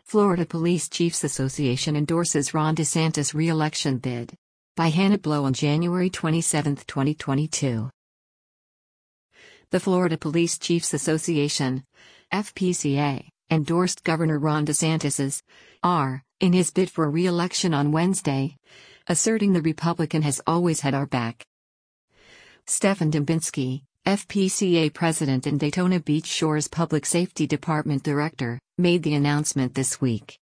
Florida Police Chiefs Association endorses Ron DeSantis re-election bid. By Hannah Blow on January 27, 2022. The Florida Police Chiefs Association, FPCA, endorsed Governor Ron DeSantis' in his bid for re-election on Wednesday, asserting the Republican has always had our back. Stephen Dembinski, FPCA President and Daytona Beach Shores Public Safety Department Director, made the announcement this week.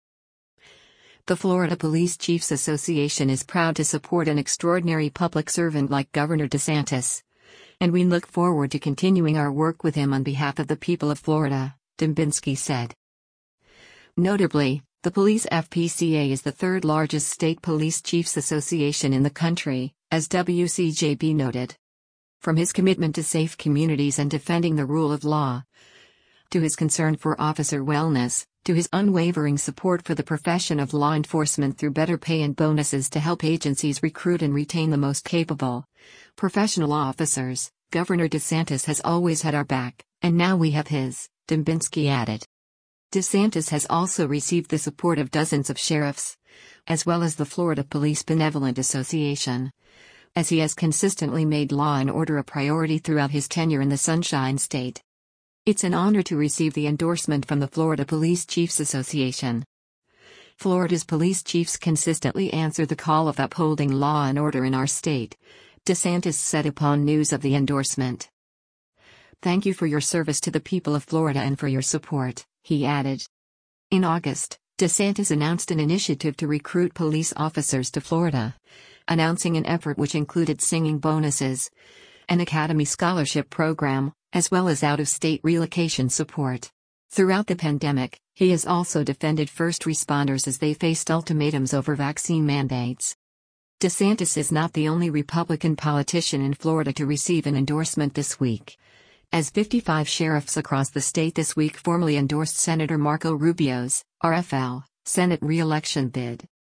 The Florida Police Chiefs Association is proud to support an extraordinary public servant like Governor DeSantis, and we look forward to continuing our work with him on behalf of the people of Florida, Dembinski said. Notably, the Police FPCA is the third largest state police chiefs association in the country, as WCJB noted. From his commitment to safe communities and defending the rule of law, to his concern for officer wellness, to his unwavering support for the profession of law enforcement through better pay and bonuses to help agencies recruit and retain the most capable, professional officers, Governor DeSantis has always had our back, and now we have his, Dembinski added. DeSantis has also received the support of dozens of sheriffs, as well as the Florida Police Benevolent Association, as he has consistently made law and order a priority throughout his tenure in the Sunshine State. It's an honor to receive the endorsement from the Florida Police Chiefs Association. Florida's police chiefs consistently answer the call of upholding law and order in our state, DeSantis said upon news of the endorsement. Thank you for your service to the people of Florida and for your support, he added. In August, DeSantis announced an initiative to recruit police officers to Florida, announcing an effort which included singing bonuses, an academy scholarship program, as well as out-of-state relocation support. Throughout the pandemic, he has also defended first responders as they faced ultimatums over vaccine mandates. DeSantis is not the only Republican politician in Florida to receive an endorsement this week, as 55 sheriffs across the state this week formally endorsed Senator Marco Rubio's, RFL, Senate re-election bid.